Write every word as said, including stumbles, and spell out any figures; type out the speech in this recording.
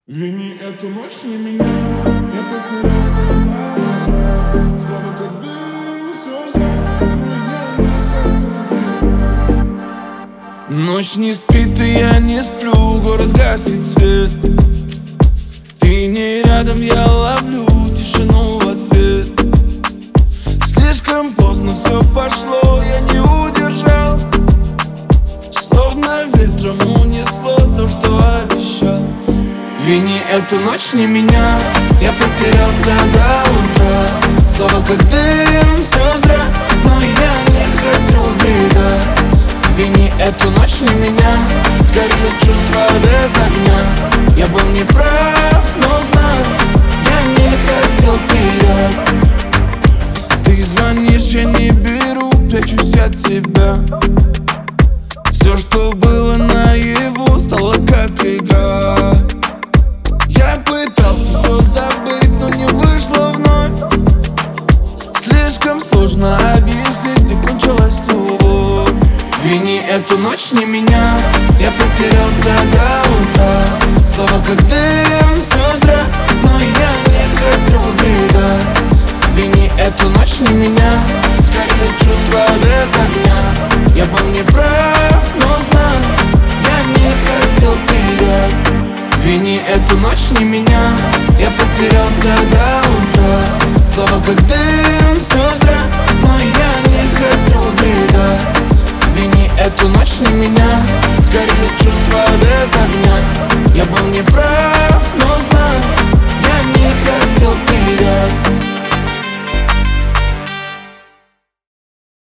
Вини эту ночь не меня, я потерялся на утро. Слова как дым, все знаю, но я не хотел верить. Ночь не спит, и я не сплю, город гасит свет. Ты не рядом, я ловлю тишину в ответ. Слишком поздно все пошло, я не удержал. Словно ветром унесло то, что обещал. Вини эту ночь не меня, я потерялся до утра. Слова как дым, все зря, но я не хотел вреда. Вини эту ночь не меня, сгорели чувства без огня. Я был неправ, но знаю, я не хотел терять. Ты звонишь, я не беру, прячусь от себя. Все, что было наяву, стало как игра. Я пытался все забыть, но не вышло вновь. Слишком сложно объяснить, где кончилась любовь. Вини эту ночь не меня, я потерялся до утра. Слова как дым, все зря, но я не хотел вреда. Вини эту ночь не меня, сгорели чувства без огня. Я был неправ, но знаю, я не хотел терять. Вини эту ночь не меня, я потерялся до утра. Слова как дым, все зря, но я не хотел вреда. Вини эту ночь не меня,